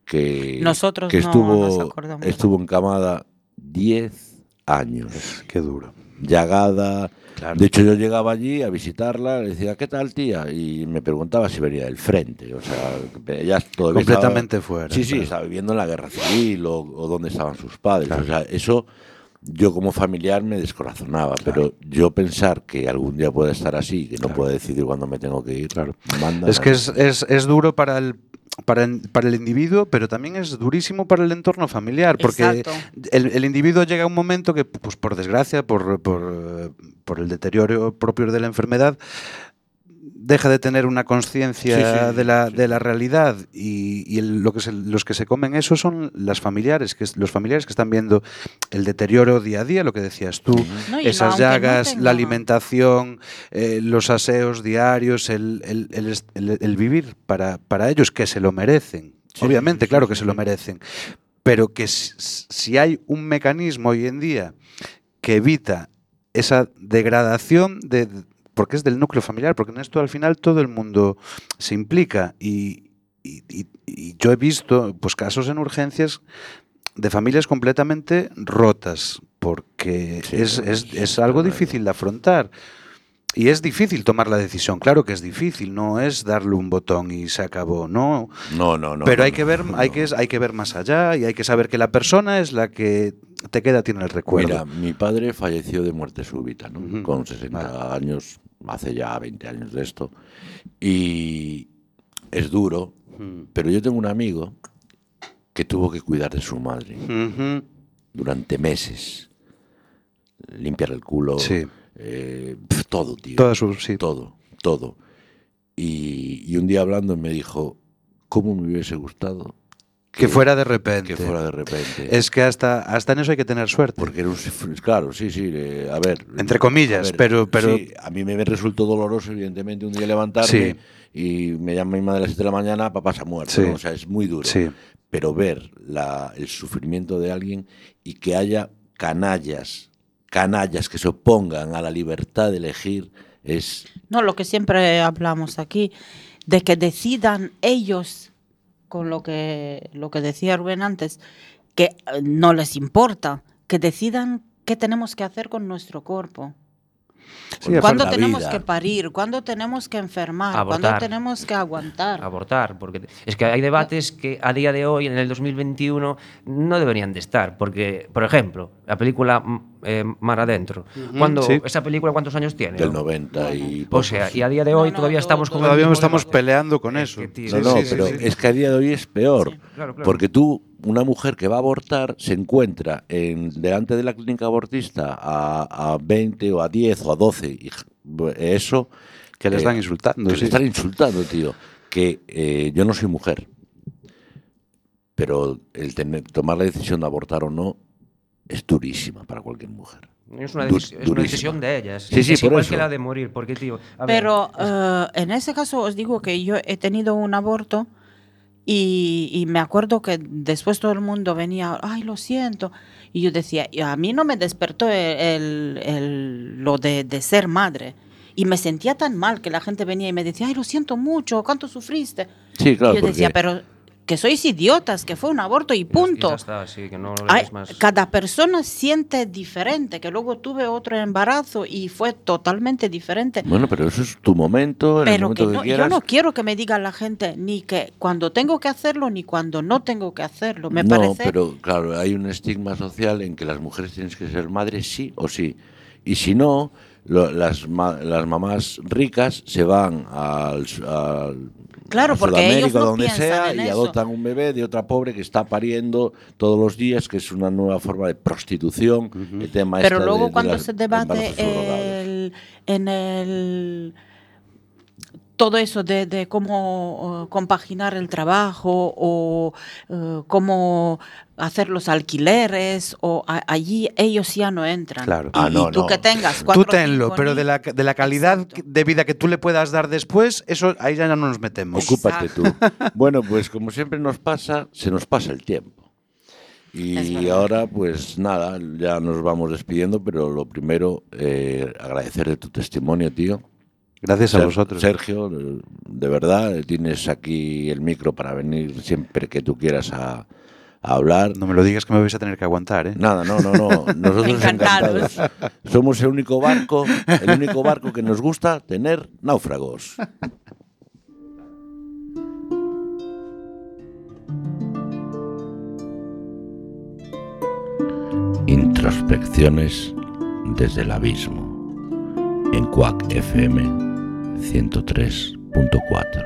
que, Nosotros que no estuvo, nos acordamos. estuvo encamada diez años. Qué duro. Llagada. Claro. De hecho, yo llegaba allí a visitarla, le decía, ¿qué tal, tía? Y me preguntaba si venía del frente. O sea, ella todavía Completamente estaba, fuera. Sí, sí, claro. estaba viviendo en la guerra civil o, o dónde estaban sus padres. Claro. O sea, eso yo como familiar me descorazonaba. Claro. Pero yo pensar que algún día pueda estar así, que no Claro. pueda decidir cuándo me tengo que ir, Claro. manda. Es que es, es, es duro para el, para, el, para el individuo, pero también es durísimo para el entorno familiar, porque el, el individuo llega a un momento que, pues por desgracia, por, por, por el deterioro propio de la enfermedad, deja de tener una conciencia Sí, sí, de, la, sí. de la realidad y, y el- lo que se- los que se comen eso son las familiares, que es- los familiares que están viendo el deterioro día a día, lo que decías tú, No, y no, esas aunque no llagas, tenga- la alimentación, eh, los aseos diarios, el, el- el est- el- el vivir para, para ellos que se lo merecen. Sí, Obviamente, sí, sí, claro sí, que sí. se lo merecen, pero que si, si hay un mecanismo hoy en día que evita esa degradación de, porque es del núcleo familiar, porque en esto al final todo el mundo se implica y, y- y- y yo he visto pues casos en urgencias de familias completamente rotas porque Sí, es, sí, es- sí, es sí, algo claro. difícil de afrontar. Y es difícil tomar la decisión, claro que es difícil, no es darle un botón y se acabó, no. No, no, no. Pero no, hay no, que ver, no. hay que hay que ver más allá y hay que saber que la persona es la que te queda tiene el recuerdo. Mira, mi padre falleció de muerte súbita, ¿no? Ujú. Con sesenta Vale. años, hace ya veinte años de esto. Y es duro, Mm. pero yo tengo un amigo que tuvo que cuidar de su madre Ujú. durante meses. Limpiar el culo, Sí. eh, pf, todo, tío. Toda su- sí. Todo, todo. Y, y un día hablando me dijo, ¿cómo me hubiese gustado Que fuera de repente. que fuera de repente? Es que hasta, hasta en eso hay que tener suerte. Porque era un, claro, sí, sí, eh, a ver. Entre comillas, a ver, pero- pero- sí, a mí me resultó doloroso, evidentemente, un día levantarme Sí. y me llama mi madre a las siete de la mañana, papá se ha muerto, Sí. ¿no? O sea, es muy duro. Sí. Pero ver la, el sufrimiento de alguien y que haya canallas, canallas que se opongan a la libertad de elegir es... No, lo que siempre hablamos aquí, de que decidan ellos, con lo que, lo que decía Rubén antes, que eh, no les importa, que decidan qué tenemos que hacer con nuestro cuerpo. Sí, ¿Cuándo aparte- tenemos la que vida. parir? ¿Cuándo tenemos que enfermar? ¿Cuándo Abortar. tenemos que aguantar? Abortar, porque es que hay debates que a día de hoy, en el dos mil veintiuno, no deberían de estar, porque, por ejemplo, la película mm, eh, Mar Adentro, Ujú, ¿cuándo, sí. ¿esa película cuántos años tiene? Del no? noventa y O pocos, sea, sí. y a día de hoy No, no, todavía todo- estamos con el Todavía mismo estamos debate. peleando con Es eso. que, tío, No, Sí, no, sí, pero sí, sí. es que a día de hoy es peor. Claro, claro. Porque tú, una mujer que va a abortar, se encuentra en, delante de la clínica abortista a, a veinte o a diez o a doce, y eso... Que les eh, están insultando. que sí. le están insultando, tío. Que eh, yo no soy mujer, pero el tener, tomar la decisión de abortar o no es durísima para cualquier mujer. Es una, Du- decis- es una durísima. decisión de ellas. Sí, sí, es por igual eso. que la de morir, porque, tío, a ver, Pero eh, en ese caso os digo que yo he tenido un aborto y, y me acuerdo que después todo el mundo venía, ay, lo siento. Y yo decía, y a mí no me despertó el, el- el- lo de, de ser madre. Y me sentía tan mal que la gente venía y me decía, ay, lo siento mucho, ¿cuánto sufriste? Sí, claro, y yo decía, porque- pero que sois idiotas, que fue un aborto y y punto. ya está, sí, que no lo Ay, lees más. cada persona siente diferente, que luego tuve otro embarazo y fue totalmente diferente. Bueno, pero eso es tu momento, en el Pero momento que que, no, quieras. yo no quiero que me diga la gente ni que cuando tengo que hacerlo ni cuando no tengo que hacerlo. Me no, parece. pero claro, hay un estigma social en que las mujeres tienen que ser madres sí o sí. Y si no, lo- las, ma- las mamás ricas se van al, al Claro, a porque Sudamérica, ellos no donde piensan sea, en y eso. adoptan un bebé de otra pobre que está pariendo todos los días, que es una nueva forma de prostitución. El tema Pero esta luego de- de cuando las se debate embarazos subrogados. el- en el todo eso de, de cómo uh, compaginar el trabajo o uh, cómo hacer los alquileres o a- allí ellos ya no entran. Claro. Y, Ah, no, y tú no. que tengas cuatro Tú tenlo, cinco pero ni- de la, de la calidad de vida que tú le puedas dar después, eso ahí ya no nos metemos. Ocúpate tú. Bueno, pues como siempre nos pasa, se nos pasa el tiempo. Es Y verdad. ahora, pues nada, ya nos vamos despidiendo, pero lo primero, eh, agradecer de tu testimonio, tío. Gracias a vosotros. Sergio, de verdad, tienes aquí el micro para venir siempre que tú quieras a, a hablar. No me lo digas que me vais a tener que aguantar, ¿eh? Nada, no, no, no. Nosotros Encantados. encantados. Somos el único barco, el único barco que nos gusta tener náufragos. Introspecciones desde el abismo en Quack F M ciento tres punto cuatro.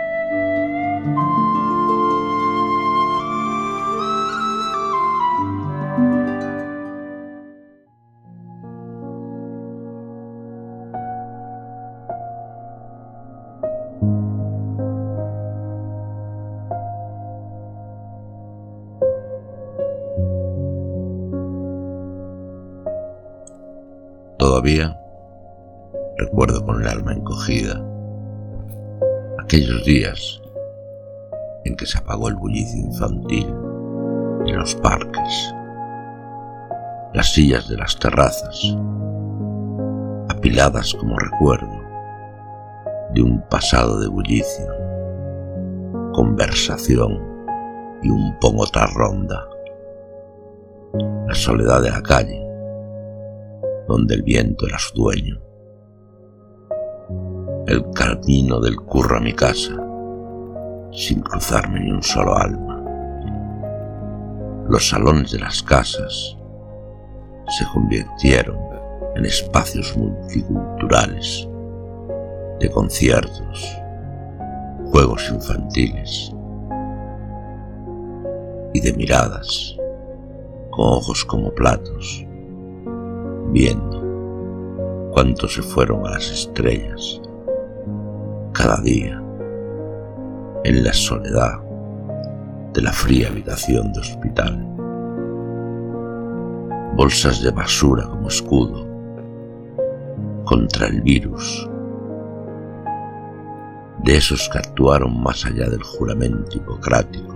Todavía recuerdo con el alma encogida aquellos días en que se apagó el bullicio infantil en los parques, las sillas de las terrazas, apiladas como recuerdo de un pasado de bullicio, conversación y un pon otra ronda, la soledad de la calle, donde el viento era su dueño, el camino del curro a mi casa, sin cruzarme ni un solo alma. Los salones de las casas se convirtieron en espacios multiculturales, de conciertos, juegos infantiles y de miradas con ojos como platos, viendo cuántos se fueron a las estrellas cada día en la soledad de la fría habitación de hospital. Bolsas de basura como escudo contra el virus, de esos que actuaron más allá del juramento hipocrático,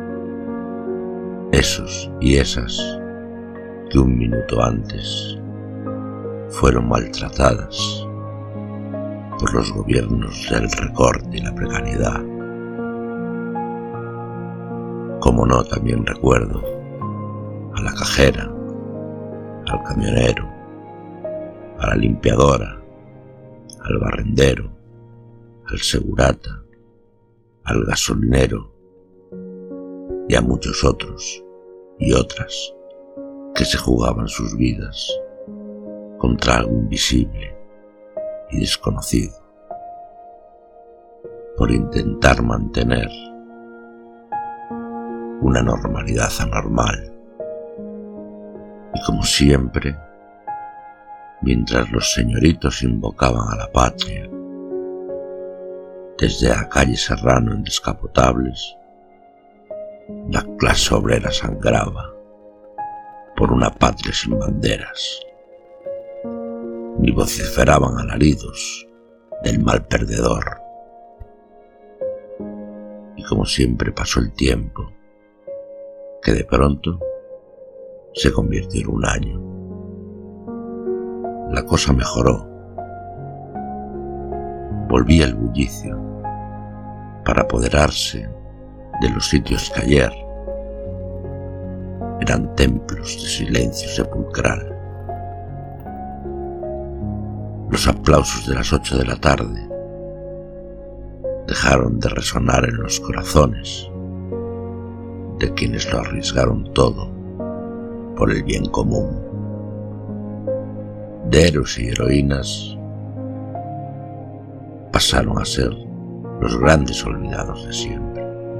esos y esas que un minuto antes fueron maltratadas por los gobiernos del recorte y la precariedad. Como no, también recuerdo a la cajera, al camionero, a la limpiadora, al barrendero, al segurata, al gasolinero y a muchos otros y otras que se jugaban sus vidas contra algo invisible y desconocido, por intentar mantener una normalidad anormal. Y como siempre, mientras los señoritos invocaban a la patria, desde la calle Serrano en descapotables, la clase obrera sangraba por una patria sin banderas, ni vociferaban alaridos del mal perdedor. Y como siempre pasó el tiempo, que de pronto se convirtió en un año. La cosa mejoró. Volvía el bullicio para apoderarse de los sitios que ayer eran templos de silencio sepulcral. Los aplausos de las ocho de la tarde dejaron de resonar en los corazones de quienes lo arriesgaron todo por el bien común, de héroes y heroínas pasaron a ser los grandes olvidados de siempre,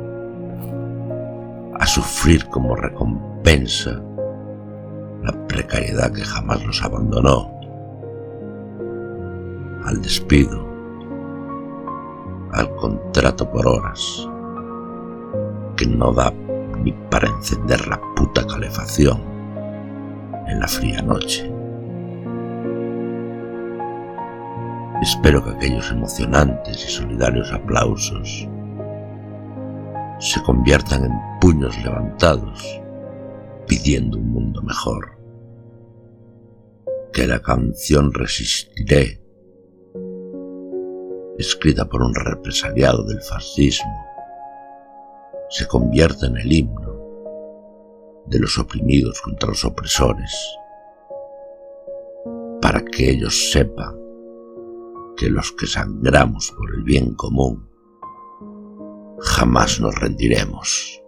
a sufrir como recompensa la precariedad que jamás los abandonó, al despido, al contrato por horas, que no da ni para encender la puta calefacción en la fría noche. Espero que aquellos emocionantes y solidarios aplausos se conviertan en puños levantados pidiendo un mundo mejor, que la canción Resistiré escrita por un represaliado del fascismo, se convierte en el himno de los oprimidos contra los opresores, para que ellos sepan que los que sangramos por el bien común jamás nos rendiremos.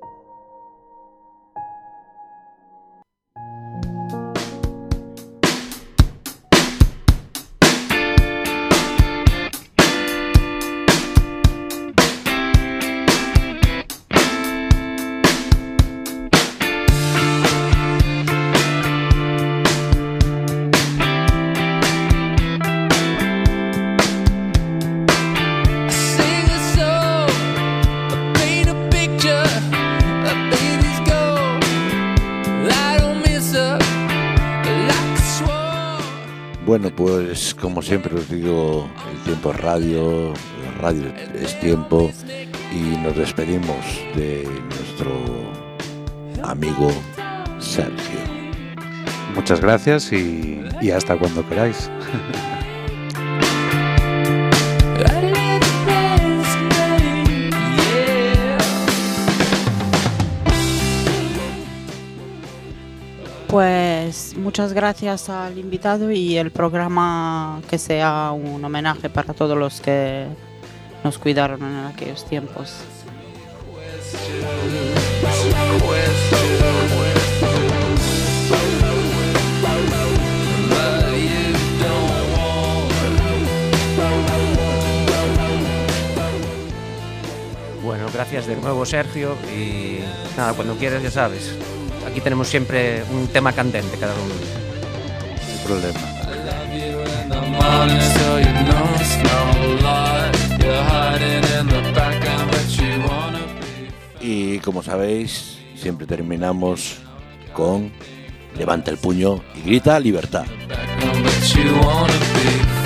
Bueno, pues como siempre os digo, el tiempo es radio, la radio es tiempo, y nos despedimos de nuestro amigo Sergio. Muchas gracias y, y hasta cuando queráis. Pues muchas gracias al invitado y el programa que sea un homenaje para todos los que nos cuidaron en aquellos tiempos. Bueno, gracias de nuevo, Sergio, y nada, cuando quieras ya sabes. Aquí tenemos siempre un tema candente cada uno. No hay problema. Y como sabéis, siempre terminamos con levanta el puño y grita libertad.